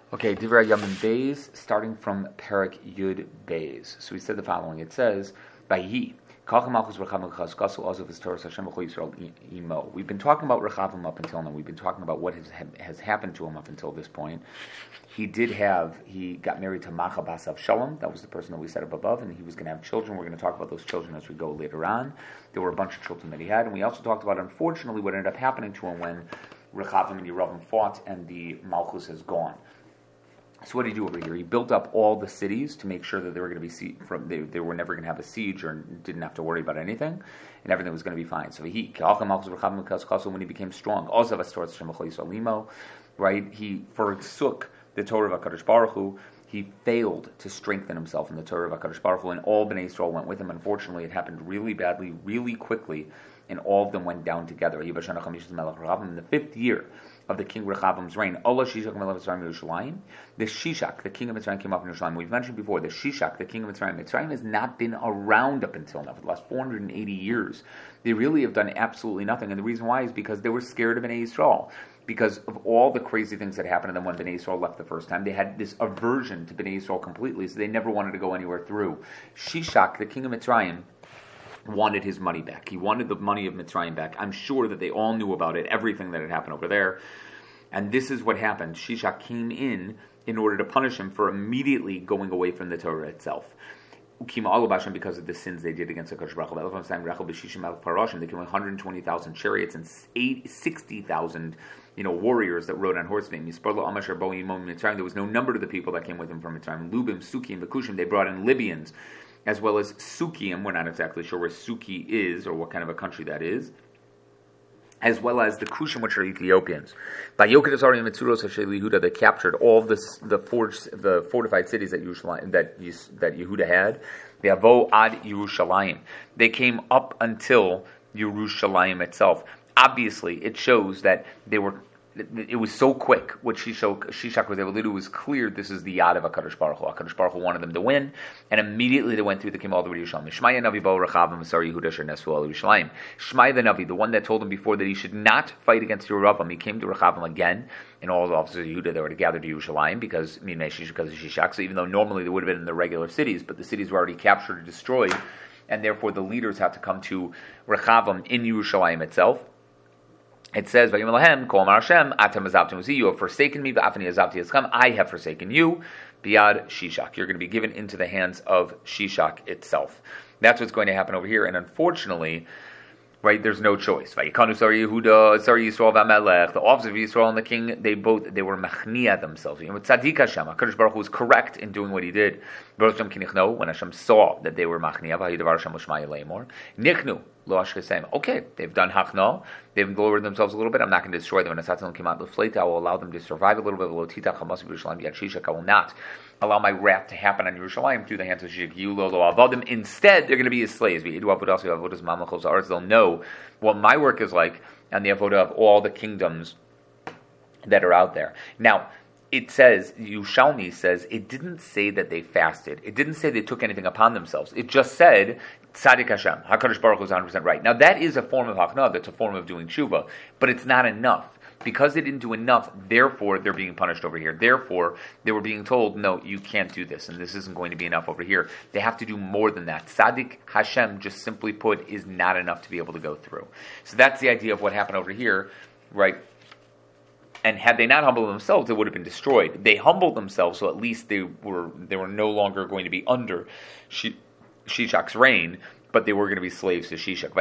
Okay, Divrei Yamin Beis, starting from Perek Yud Beis. So we said the following. It says, Vayi, we've been talking about Rechavim up until now. We've been talking about what has happened to him up until this point. He got married to Macha Bas Avshalom. That was the person that we set up above, and he was going to have children. We're going to talk about those children as we go later on. There were a bunch of children that he had, and we also talked about, unfortunately, what ended up happening to him when Rechavim and Yeravim fought and the Malchus is gone. So what did he do over here? He built up all the cities to make sure that they were going to be they were never going to have a siege or didn't have to worry about anything, and everything was going to be fine. So when he became strong, right? He forsook the Torah of HaKadosh Baruch Hu. He failed to strengthen himself in the Torah of HaKadosh Baruch Hu, and all Bnei Yisrael went with him. Unfortunately, it happened really badly, really quickly, and all of them went down together. In the 5th year of the king Rechavim's reign, the Shishak, the king of Mitzrayim, came up in Yerushalayim. We've mentioned before, the Shishak, the king of Mitzrayim. Mitzrayim has not been around up until now for the last 480 years. They really have done absolutely nothing, and the reason why is because they were scared of Bnei Yisrael. Because of all the crazy things that happened to them when Bnei Yisrael left the first time, they had this aversion to Bnei Yisrael completely, so they never wanted to go anywhere through. Shishak, the king of Mitzrayim, wanted his money back. He wanted the money of Mitzrayim back. I'm sure that they all knew about it, everything that had happened over there. And this is what happened. Shishak came in order to punish him for immediately going away from the Torah itself. Because of the sins they did against the Kodesh Baruch Hu. They killed 120,000 chariots and 60,000 warriors that rode on horseback. There was no number to the people that came with him from Mitzrayim. Lubim, Sukim, Vakushim, they brought in Libyans, as well as Sukim. We're not exactly sure where Suki is or what kind of a country that is, as well as the Kushim, which are Ethiopians. By Yokedasari and Mitsuros Yehuda, they captured all the fortified cities that Yehuda had. The Avo ad Yerushalayim. They came up until Yerushalayim itself. Obviously, it shows that it was so quick. What Shishak was able to do was clear. This is the yad of HaKadosh Baruch Hu. HaKadosh Baruch Hu wanted them to win, and immediately they went through. They came all the way to Yerushalayim. Shmaya Navi bo Rechavim Sar Yehuda Sher Nesu al Yerushalayim. Shmaya the Navi, the one that told him before that he should not fight against Yeravim, he came to Rechavim again, and all the officers of Yehuda that were gathered to Yerushalayim because of Shishak. So even though normally they would have been in the regular cities, but the cities were already captured or destroyed, and therefore the leaders had to come to Rechavim in Yerushalayim itself. It says, "Vayim Lahem, Kol Amar Hashem, Atam Azavtim Uzi. You have forsaken me, V'afani Azavti Eschem. I have forsaken you, Biad Shishak. You're going to be given into the hands of Shishak itself." That's what's going to happen over here, and unfortunately, right, there's no choice. Vayikanu Sari Yehuda, Sari Yisrael V'Amelech. The officers of Yisrael and the king, they were machnia themselves. Tzaddik Hashem, HaKadosh Baruch Hu was correct in doing what he did. When Hashem saw that they were machnia, V'Hayidavar Hashem L'Shmaya Leimor, Nichnu. Okay, they've done hachna, they've lowered themselves a little bit. I'm not going to destroy them. I will allow them to survive a little bit. I will not allow my wrath to happen on Yerushalayim through the hands of Shishak. Instead, they're going to be his slaves. They'll know what my work is like and the avodah of all the kingdoms that are out there. Now, it says, Yushalmi says, it didn't say that they fasted. It didn't say they took anything upon themselves. It just said, Tzaddik Hashem, HaKadosh Baruch Hu is 100% right. Now that is a form of Hakna, that's a form of doing tshuva, but it's not enough. Because they didn't do enough, therefore they're being punished over here. Therefore, they were being told, no, you can't do this, and this isn't going to be enough over here. They have to do more than that. Tzaddik Hashem, just simply put, is not enough to be able to go through. So that's the idea of what happened over here, right? And had they not humbled themselves, they would have been destroyed. They humbled themselves, so at least they were no longer going to be under Shishak's reign, but they were going to be slaves to Shishak.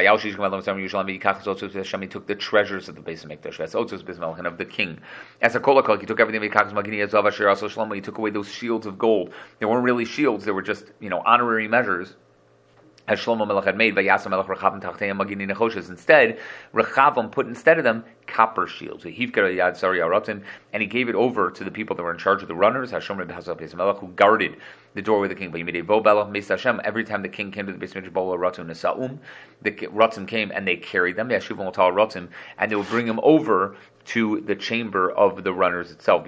He took the treasures of the Beis Hamikdash, and of the king. As a kolakol, he took everything. He took away those shields of gold. They weren't really shields; they were just honorary measures, as Shlomo Melech had made. Instead, Rechavim put instead of them copper shields. And he gave it over to the people that were in charge of the runners, who guarded the doorway of the king. Every time the king came to the Beis Hamikdash, the Ratzim came and they carried them, and they would bring them over to the chamber of the runners itself.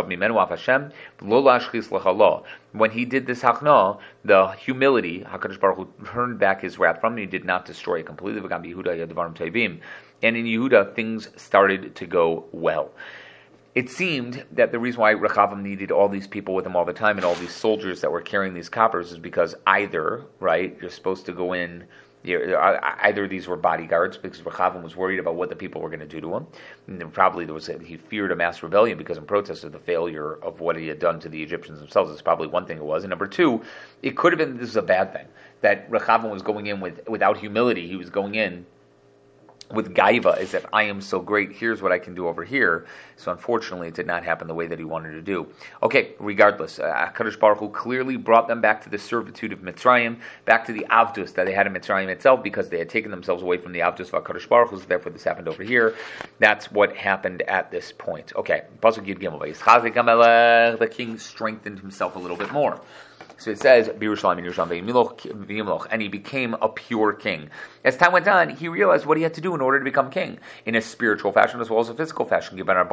When he did this hachna, the humility, HaKadosh Baruch Hu turned back his wrath from him. He did not destroy it completely. And in Yehuda, things started to go well. it seemed that the reason why Rechavam needed all these people with him all the time and all these soldiers that were carrying these coppers is because either, right, you're supposed to go in, either these were bodyguards because Rechavam was worried about what the people were going to do to him, and then probably he feared a mass rebellion because in protest of the failure of what he had done to the Egyptians themselves. That's probably one thing it was. And number two, it could have been this is a bad thing, that Rechavam was going in without humility. He was going in with gaiva, as if I am so great, here's what I can do over here. So unfortunately, it did not happen the way that he wanted to do. Okay, regardless, HaKadosh Baruch Hu clearly brought them back to the servitude of Mitzrayim, back to the Avdus that they had in Mitzrayim itself, because they had taken themselves away from the Avdus of HaKadosh Baruch Hu, so therefore this happened over here. That's what happened at this point. Okay, Pasuk Yud Gimel, the king strengthened himself a little bit more. So it says, and he became a pure king. As time went on, he realized what he had to do in order to become king, in a spiritual fashion as well as a physical fashion.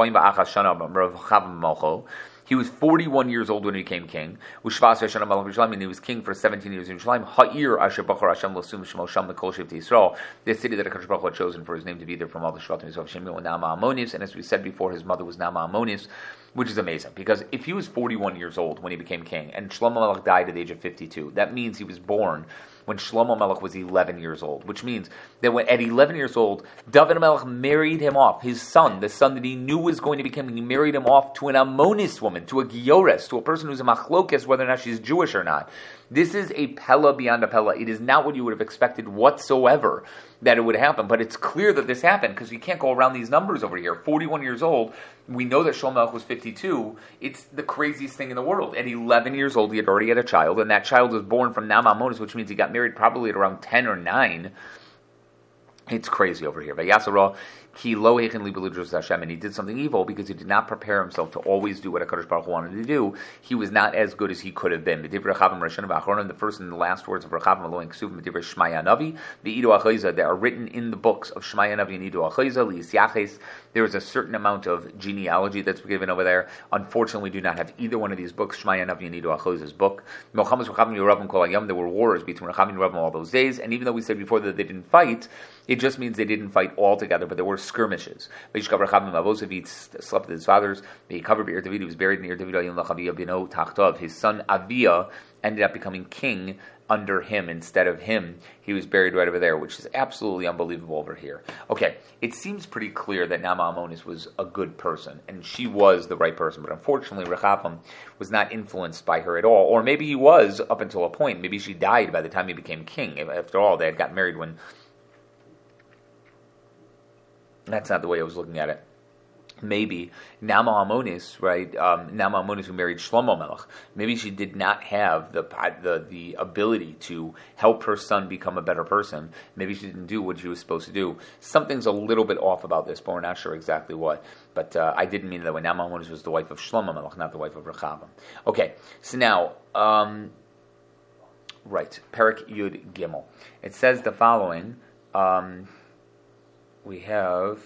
He was 41 years old when he became king. And he was king for 17 years in Yerushalayim. The city that HaKadosh Baruch Hu had chosen for his name to be there from all the Shvatim of Shimon and Nama Amonis. And as we said before, his mother was Nama Amonis, which is amazing, because if he was 41 years old when he became king, and Shlomo Melech died at the age of 52, that means he was born when Shlomo Melech was 11 years old, which means that at 11 years old, David Melech married him off, his son, the son that he knew was going to become, he married him off to an Ammonis woman, to a Giores, to a person who's a Machlokes, whether or not she's Jewish or not. This is a Pella beyond a Pella. It is not what you would have expected whatsoever that it would happen, but it's clear that this happened, because you can't go around these numbers over here. 41 years old, we know that Shlomo Melech was 52. It's the craziest thing in the world. At 11 years old, he had already had a child, and that child was born from Nama Amonis, which means he got married probably at around 10 or 9. It's crazy over here. And he did something evil because he did not prepare himself to always do what HaKadosh Baruch Hu wanted to do. He was not as good as he could have been. The first and the last words of Rechavam that are written in the books of Shmaya Navi and Ido Achayza. There is a certain amount of genealogy that's given over there. Unfortunately, we do not have either one of these books, Shmaya Navi and Ido Achayza's book. There were wars between Rechavam and Rechavam all those days, and even though we said before that they didn't fight, it just means they didn't fight all together, but there were skirmishes. He slept with his fathers. He covered Ir David. He was buried near David. His son Avia ended up becoming king under him instead of him. He was buried right over there, which is absolutely unbelievable over here. Okay, it seems pretty clear that Nama Amonis was a good person, and she was the right person, but unfortunately Rechavam was not influenced by her at all, or maybe he was up until a point. Maybe she died by the time he became king. After all, they had got married when... That's not the way I was looking at it. Maybe Nama Amonis, right? Nama Amonis, who married Shlomo Melech, maybe she did not have the ability to help her son become a better person. Maybe she didn't do what she was supposed to do. Something's a little bit off about this, but we're not sure exactly what. But I didn't mean that way. Nama Amonis was the wife of Shlomo Melech, not the wife of Rechavam. Okay, so now, right, Perek Yud Gimel. It says the following. We have,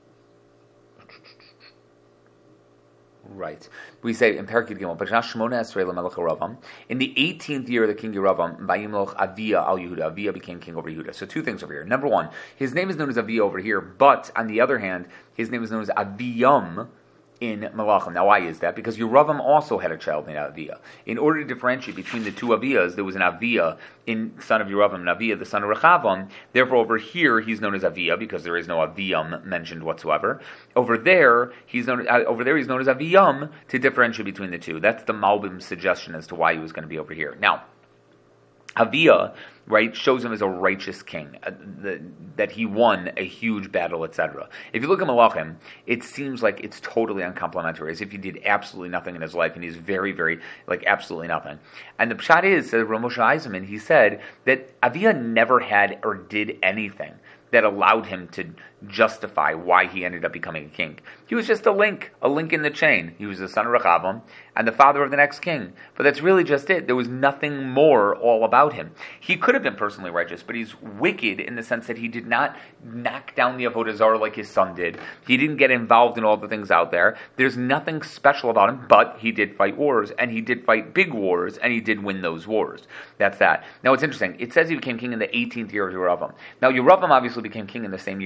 right, we say in Perek Yud Gimel, in the 18th year of the king Yeravam, Avia al Yehuda, Avia became king over Yehuda. So two things over here. Number one, his name is known as Avia over here, but on the other hand, his name is known as Aviyam in Malachim. Now, why is that? Because Yeravam also had a child named Avia. In order to differentiate between the two Avias, there was an Avia in son of Yeravam and Avia, the son of Rechavam. Therefore, over here, he's known as Avia because there is no Aviyam mentioned whatsoever. Over there, he's known as Aviyam to differentiate between the two. That's the Malbim's suggestion as to why he was going to be over here. Now, Avia, right, shows him as a righteous king, that he won a huge battle, etc. If you look at Malachim, it seems like it's totally uncomplimentary, as if he did absolutely nothing in his life, and he's very, very, absolutely nothing. And the pshat is, says Rav Moshe Eisenman, he said that Avia never had or did anything that allowed him to justify why he ended up becoming a king. He was just a link in the chain. He was the son of Rechavam and the father of the next king. But that's really just it. There was nothing more all about him. He could have been personally righteous, but he's wicked in the sense that he did not knock down the Avodah Zarah like his son did. He didn't get involved in all the things out there. There's nothing special about him, but he did fight wars, and he did fight big wars, and he did win those wars. That's that. Now, it's interesting. It says he became king in the 18th year of Yeravam. Now, Yeravam obviously became king in the same year that Rechavam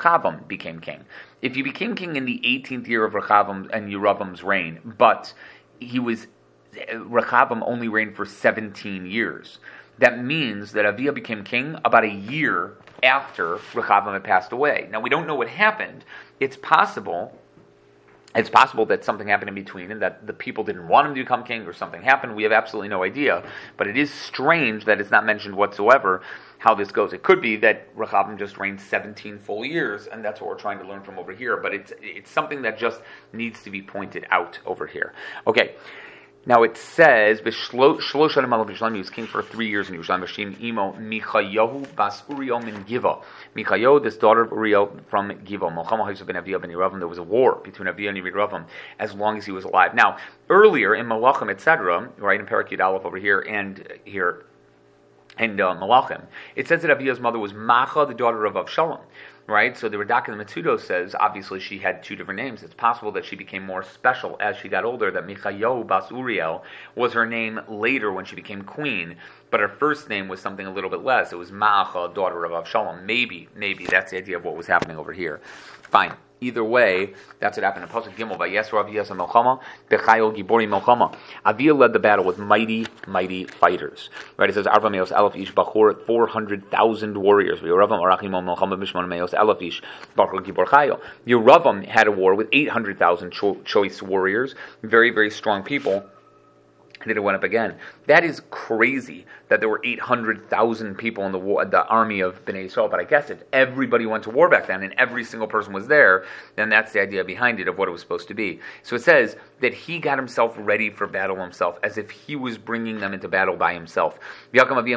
Rechavam became king. If he became king in the 18th year of Rechavam and Yeravam's reign, but Rechavam only reigned for 17 years. That means that Aviah became king about a year after Rechavam had passed away. Now, we don't know what happened. It's possible that something happened in between and that the people didn't want him to become king or something happened. We have absolutely no idea. But it is strange that it's not mentioned whatsoever how this goes. It could be that Rechavam just reigned 17 full years, and that's what we're trying to learn from over here. But it's something that just needs to be pointed out over here. Okay. Now it says, he was king for 3 years in Yerushalayim. V'shem imo Michayahu bas Uriel min Giva. Michayahu, this daughter of Uriel from Giva. Melchama ha'yisrael ben Aviah ben Yeravam. There was a war between Aviah and Yeravam as long as he was alive. Now, earlier in Malachim, etc., right in Parak Yud Aleph over here and here, and Malachim, it says that Aviah's mother was Macha, the daughter of Avshalom. Right? So the Radak in the Metzudo says, obviously she had two different names. It's possible that she became more special as she got older, that Michayahu bas Uriel was her name later when she became queen, but her first name was something a little bit less. It was Ma'acha, daughter of Avshalom. Maybe that's the idea of what was happening over here. Fine. Either way, that's what happened in Pasuk Gimel. Vayesru Aviah Melchama, Bechayil Gibori Melchama. Aviah led the battle with mighty, mighty fighters. Right? It says Arba Meos Elef Ish Bachor, 400,000 warriors. Yeravam Arachimo Melchama Bishmon Meos Elef Ish Bachor Gibor Chayil. Yeravam had a war with 800,000 choice warriors, very, very strong people. And then it went up again. That is crazy that there were 800,000 people in the army of Bnei Yisrael. But I guess if everybody went to war back then and every single person was there, then that's the idea behind it of what it was supposed to be. So it says that he got himself ready for battle himself, as if he was bringing them into battle by himself. He got up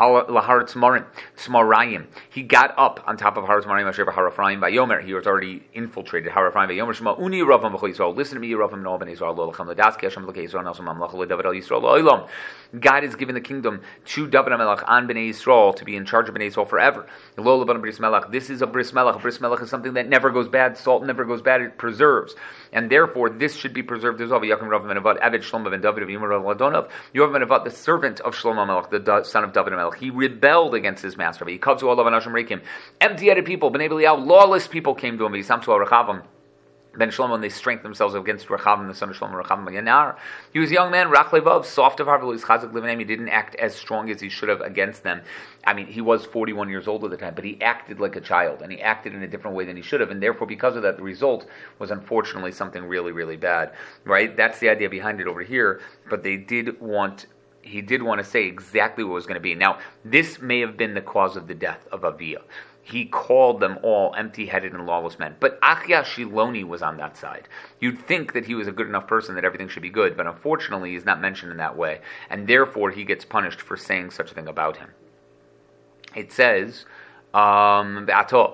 on top of Har Tzmarim. He was already infiltrated. Har Ephraim. Listen to me, Yeravam and all Bnei Yisrael. God has given the kingdom to David HaMelech on Bnei Yisrael to be in charge of Bnei Yisrael forever. This is a bris melech. A bris melech is something that never goes bad. Salt never goes bad. It preserves. And therefore, this should be preserved as well. Yaakov Rav ben Avad, Aved Shlomo ben David of Yimar Ladonov. Yoav ben Avad, the servant of Shlomo HaMelech, the son of David HaMelech. He rebelled against his master. He cut to all of Anashim Rekim. Empty-headed people, Bnei Belial, lawless people came to him. He samtu al-Rechavam. Ben Shlomo, and they strengthened themselves against Rechavam, the son of Shlomo, Rechavam Yanar. He was a young man, Rach Levav, soft of heart, he didn't act as strong as he should have against them. I mean, he was 41 years old at the time, but he acted like a child, and he acted in a different way than he should have, and therefore, because of that, the result was unfortunately something really, really bad. Right? That's the idea behind it over here, but he did want to say exactly what was going to be. Now, this may have been the cause of the death of Aviah. He called them all empty-headed and lawless men. But Achia Shiloni was on that side. You'd think that he was a good enough person that everything should be good, but unfortunately he's not mentioned in that way, and therefore he gets punished for saying such a thing about him. It says, you want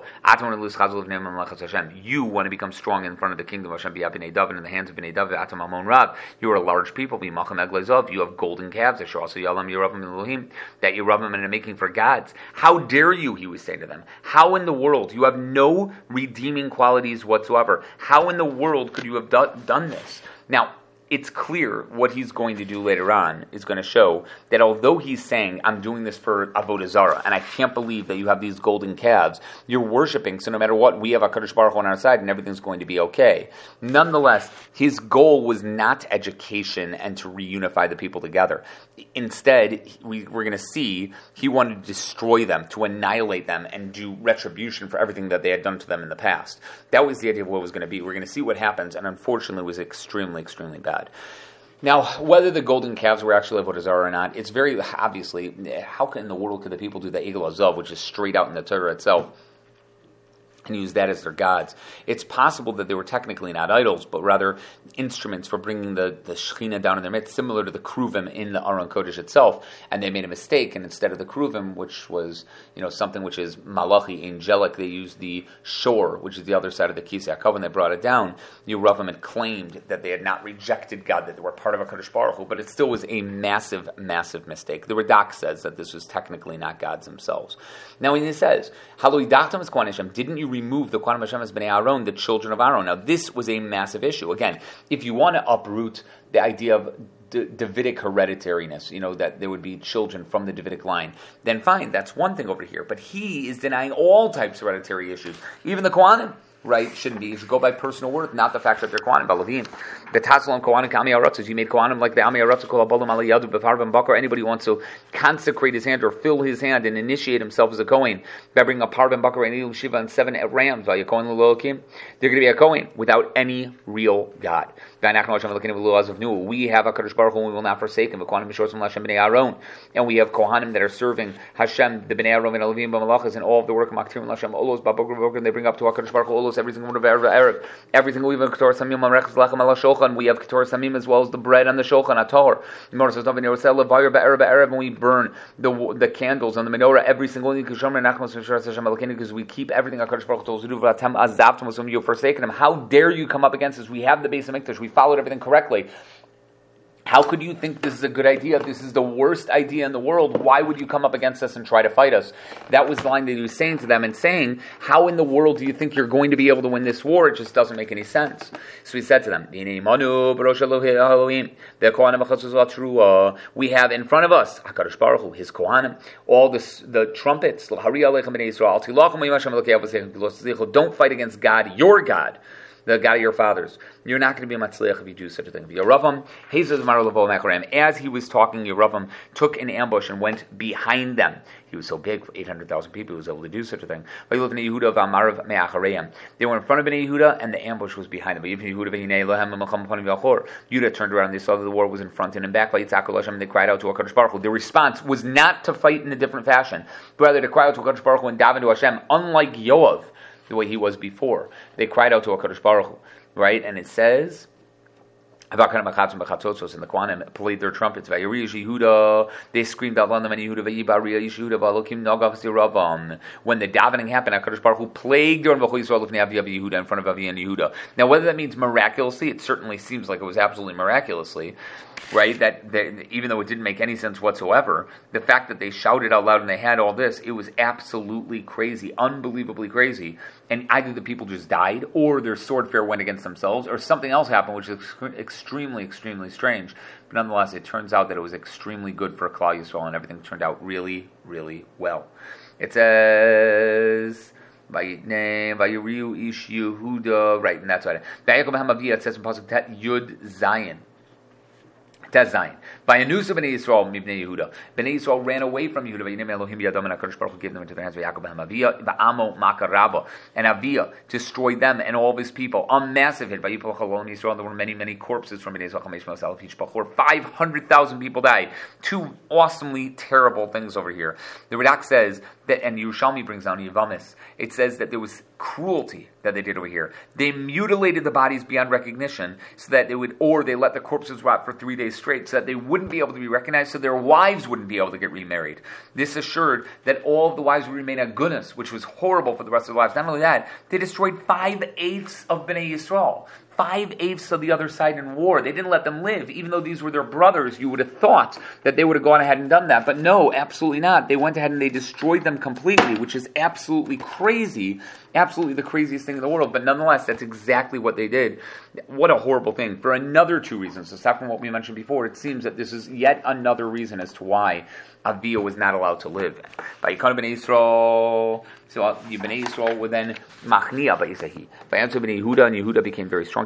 to become strong in front of the kingdom of Hashem, in the hands of Bnei David. You are a large people. You have golden calves that Yeravim and are making for gods. How dare you? He was saying to them. How in the world? You have no redeeming qualities whatsoever. How in the world could you have done this? Now, it's clear what he's going to do later on is going to show that although he's saying, I'm doing this for Avodah Zarah, and I can't believe that you have these golden calves, you're worshiping, so no matter what, we have HaKadosh Baruch Hu on our side, and everything's going to be okay. Nonetheless, his goal was not education and to reunify the people together. Instead, we're going to see he wanted to destroy them, to annihilate them, and do retribution for everything that they had done to them in the past. That was the idea of what it was going to be. We're going to see what happens, and unfortunately it was extremely, extremely bad. Now, whether the golden calves were actually Avodah Zarah or not, it's very obviously, how in the world could the people do the Egel Azav, which is straight out in the Torah itself, and use that as their gods? It's possible that they were technically not idols, but rather instruments for bringing the Shekhinah down in their midst, similar to the Kruvim in the Aron Kodesh itself, and they made a mistake, and instead of the Kruvim, which was something which is Malachi, angelic, they used the Shor, which is the other side of the Kisei HaKavod, and they brought it down. Yeravim had claimed that they had not rejected God, that they were part of HaKadosh Baruch Hu, but it still was a massive, massive mistake. The Radak says that this was technically not gods themselves. Now when he says, didn't you remove the Kohanim Hashem as Bnei Aaron, the children of Aaron. Now, this was a massive issue. Again, if you want to uproot the idea of Davidic hereditariness, that there would be children from the Davidic line, then fine, that's one thing over here. But he is denying all types of hereditary issues, even the Kohanim. Right, shouldn't be. You should go by personal worth, not the fact that they're Kohanim. Balavim, the Taslon Kohanim Kami Aratzos. You made Kohanim like the Ami Aratzos Kol Abalim Aliyadu Befarvim Bakar. Anybody who wants to consecrate his hand or fill his hand and initiate himself as a Kohen by bringing a Parvim Bakar and Ilu Shiva and 7 rams, they're going to be a Kohen without any real God. We have a Kadosh Baruch Hu, and we will not forsake him. And we have Kohanim that are serving Hashem, the Bnei Aaron and Alavim B'malachas, and all of the work of Maktirim Hashem Olos Babogr, and they bring up to HaKadosh Baruch Hu Olos every single one of Erev, everything we have Ketor Samim Amrechas Lachem Ala Shulchan. We have Ketor Samim as well as the bread on the Shulchan Ator. And we burn the candles on the menorah every single day because we keep everything HaKadosh Baruch Hu told. You've forsaken him. How dare you come up against us? We have the Beis Hamikdash. We followed everything correctly. How could you think this is a good idea? This is the worst idea in the world. Why would you come up against us and try to fight us? That was the line that he was saying to them and saying, how in the world do you think you're going to be able to win this war? It just doesn't make any sense. So he said to them, we have in front of us HaKadosh Baruch Hu, his Kohanim, all the trumpets. Don't fight against God, your God, the God of your fathers. You're not going to be a matzliach if you do such a thing. As he was talking, Yeravam took an ambush and went behind them. He was so big, for 800,000 people, he was able to do such a thing. They were in front of Bnei Yehuda, and the ambush was behind them. Yehuda turned around, and they saw that the war was in front and in back. And they cried out to HaKadosh Baruch Hu. Their response was not to fight in a different fashion, but rather to cry out to HaKadosh Baruch Hu and daven to Hashem, unlike Yoav, the way he was before. They cried out to HaKadosh Baruch Hu, right? And it says, and the Kohanim played their trumpets. They screamed out loud, when the davening happened, HaKadosh Baruch Hu plagued in front of Avi and Yehuda. Now, whether that means miraculously, it certainly seems like it was absolutely miraculously, right? That even though it didn't make any sense whatsoever, the fact that they shouted out loud and they had all this, it was absolutely crazy, unbelievably crazy. And either the people just died, or their sword fair went against themselves, or something else happened, which is extremely, extremly strange. But nonetheless, it turns out that it was extremely good for Klal Yisrael, and everything turned out really, really well. It says, Vayiriu Ish Yehuda, right, and that's right. It says in Pasuk Tet Yud Zayin. Tez Zayin. By a news of Bnei Yisrael, Mibnei Yehuda. Bnei Yisrael ran away from Yehuda. Vayinem Elohim b'yadam, and HaKadosh Baruch Hu gave them into their hands. V'Yaakov b'hem Aviyah, v'Amo Makarabah, and Aviyah destroyed them and all of his people. A massive hit. Vayipol Chalon Yisrael. There were many, many corpses from Bnei Yisrael. 500,000 people died. Two awesomely terrible things over here. The Radak says that, and Yerushalmi brings down Yevamis. It says that there was cruelty that they did over here. They mutilated the bodies beyond recognition, so that they would, or they let the corpses rot for 3 days straight, so that they wouldn't be able to be recognized, so their wives wouldn't be able to get remarried. This assured that all of the wives would remain agunas, which was horrible for the rest of their lives. Not only that, they destroyed 5/8 of Bnei Yisrael. 5/8 of the other side in war. They didn't let them live, even though these were their brothers. You would have thought that they would have gone ahead and done that, but no, absolutely not. They went ahead and they destroyed them completely, which is absolutely crazy, absolutely the craziest thing in the world. But nonetheless, that's exactly what they did. What a horrible thing for another two reasons. Aside from what we mentioned before, it seems that this is yet another reason as to why Aviyah was not allowed to live. By Yikon Bnei Yisrael, so Bnei Yisrael were then Machnia by Yisahi. By answer Bnei Yehuda, and Yehuda became very strong.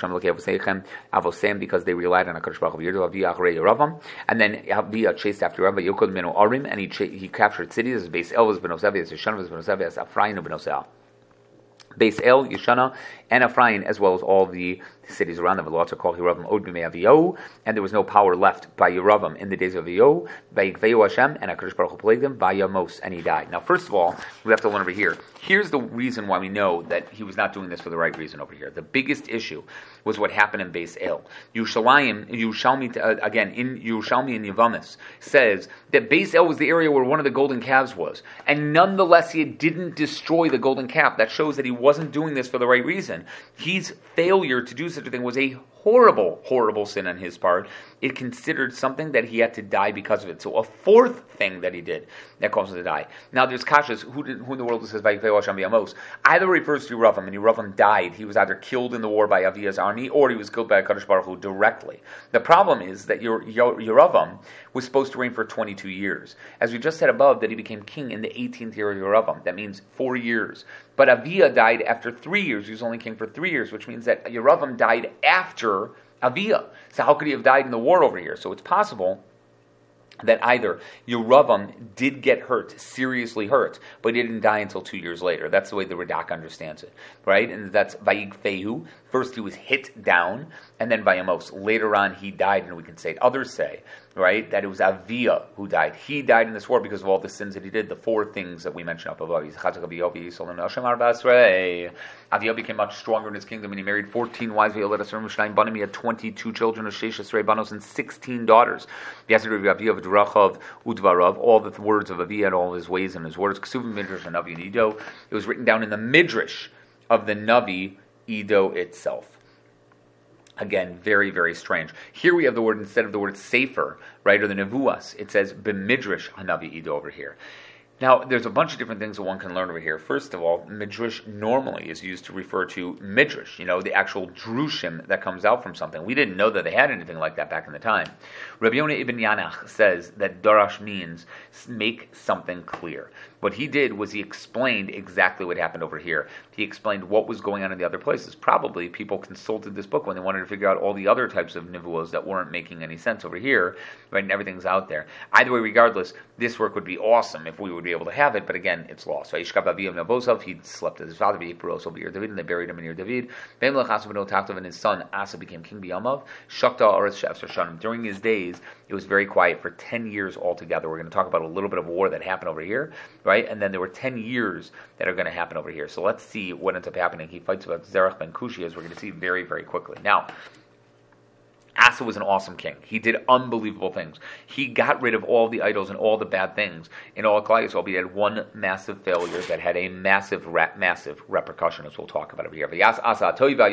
Because they relied on HaKadosh Baruch Hu. And then Aviyah chased after Rav Yokod Meno Arim, and he captured cities as Beis El was Benosev, as Yeshana was Benosev, as Afrain Benosev. Beis El, Yeshana, and Ephraim, as well as all the cities around them. And there was no power left by Yeravam in the days of Aviyah. By Hashem, and HaKadosh Baruch Hu plagued him by Yamos, and he died. Now, first of all, we have to learn over here. Here's the reason why we know that he was not doing this for the right reason over here. The biggest issue was what happened in Beis El. Yerushalmi, again, in Yerushalmi and Yevamis, says that Beis El was the area where one of the golden calves was. And nonetheless, he didn't destroy the golden calf. That shows that he wasn't doing this for the right reason. His failure to do such a thing was a horrible, horrible sin on his part. It considered something that he had to die because of it. So a fourth thing that he did that caused him to die. Now there's kashas, who in the world says Vayikvei Hashem b'Amos? Either refers to Yeravam, and Yeravam died. He was either killed in the war by Aviya's army, or he was killed by HaKadosh Baruch Hu directly. The problem is that Yeravam was supposed to reign for 22 years. As we just said above, that he became king in the 18th year of Yeravam. That means 4 years. But Aviyah died after 3 years. He was only king for 3 years, which means that Yeravam died after Aviyah. So how could he have died in the war over here? So it's possible that either Yeravam did get hurt, seriously hurt, but he didn't die until 2 years later. That's the way the Radak understands it, right? And that's Vayigfehu. First he was hit down, and then Vayamos. Later on he died, and we can say, others say, right, that it was Aviyah who died. He died in this war because of all the sins that he did, the 4 things that we mentioned up above. Aviyah became much stronger in his kingdom, and he married 14 wives. He had 22 children, and 16 daughters. All the words of Aviyah and all his ways and his words. It was written down in the Midrash of the Navi Edo itself. Again, very, very strange. Here we have the word, instead of the word Sefer, right, or the Nevuas, it says B'midrash Hanavi Edo over here. Now, there's a bunch of different things that one can learn over here. First of all, midrash normally is used to refer to midrash, the actual drushim that comes out from something. We didn't know that they had anything like that back in the time. Rabbi Yonah ibn Yanach says that darash means make something clear. What he did was he explained exactly what happened over here. He explained what was going on in the other places. Probably people consulted this book when they wanted to figure out all the other types of nivuos that weren't making any sense over here, right? And everything's out there. Either way, regardless, this work would be awesome if we would be able to have it, but again, it's lost. He slept with his father, and they buried him near David. And his son Asa became king b'yamav. During his days, it was very quiet for 10 years altogether. We're going to talk about a little bit of war that happened over here, right? And then there were 10 years that are going to happen over here. So let's see what ends up happening. He fights about Zerach ben Kushi, as we're going to see very, very quickly. Now, Asa was an awesome king. He did unbelievable things. He got rid of all the idols and all the bad things in all Klal Yisrael. He had one massive failure that had a massive repercussion, as we'll talk about over here. Asa,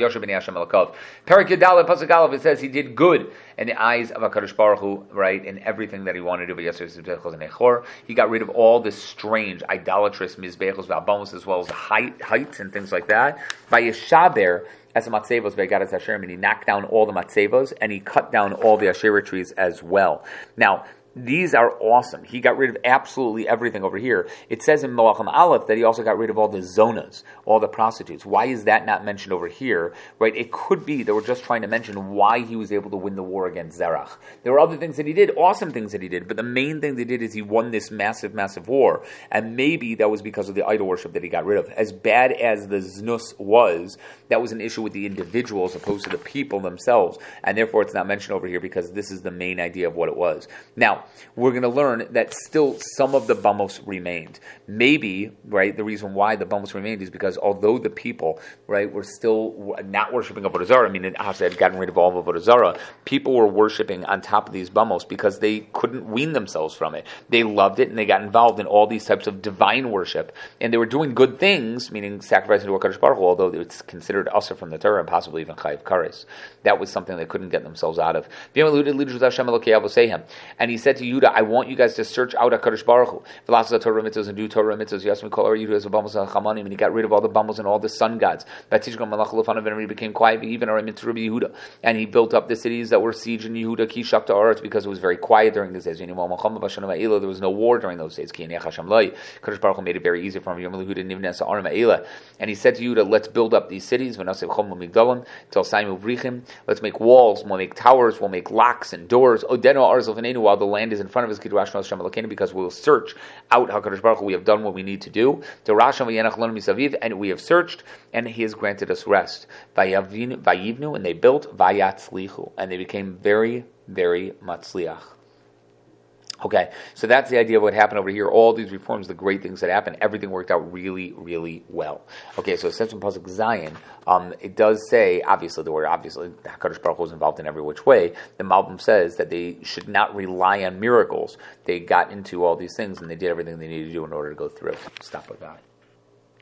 Perik Yadaleh Pasuk Aleph, it says he did good in the eyes of HaKadosh Baruch Hu, right, in everything that he wanted to do. He got rid of all this strange, idolatrous mizbechos v'abamos, as well as heights and things like that. By Yeshaber, as a matzevos ve'gadas Hashem, and he knocked down all the matzevos, and he cut down all the Asherah trees as well. Now, these are awesome. He got rid of absolutely everything over here. It says in Malachim Aleph that he also got rid of all the zonas, all the prostitutes. Why is that not mentioned over here? Right? It could be that we're just trying to mention why he was able to win the war against Zerach. There were other things that he did, awesome things that he did, but the main thing they did is he won this massive, massive war. And maybe that was because of the idol worship that he got rid of. As bad as the znus was, that was an issue with the individual as opposed to the people themselves. And therefore it's not mentioned over here because this is the main idea of what it was. Now, we're going to learn that still some of the bamos remained. Maybe, right, the reason why the bamos remained is because although the people, right, were still not worshiping Avodah Zarah, I mean, Asa had gotten rid of all of Avodah Zarah, people were worshiping on top of these bamos because they couldn't wean themselves from it. They loved it and they got involved in all these types of divine worship, and they were doing good things, meaning sacrificing to HaKadosh Baruch Hu, although it's considered usher from the Torah and possibly even chayiv kares. That was something they couldn't get themselves out of. And he said to Yudah, I want you guys to search out HaKadosh Baruch Hu. Torah mitzvahs and do Torah mitzvahs. Yasmin kol Yudah as bamos and chamanim, and he got rid of all the bamos and all the sun gods. And he became quiet, even Yehuda. And he built up the cities that were siege in Yehuda, ki shakta aretz, because it was very quiet during these days. There was no war during those days. HaKadosh Baruch Hu made it very easy for him. And he said to Yehuda, let's build up these cities. Let's make walls, we'll make towers, we'll make locks and doors. While the land is in front of us, because we'll search out HaKadosh Baruch Hu. We have done what we need to do. And we have searched, and He has granted us rest. Vayivnu, and they built, vayatzlichu, and they became very, very matzliach. Okay, so that's the idea of what happened over here. All these reforms, the great things that happened, everything worked out really, really well. Okay, so it says in Pasuk Zayin, it does say, obviously, HaKadosh Baruch Hu was involved in every which way. The Malbim says that they should not rely on miracles. They got into all these things and they did everything they needed to do in order to go through. Stop with that.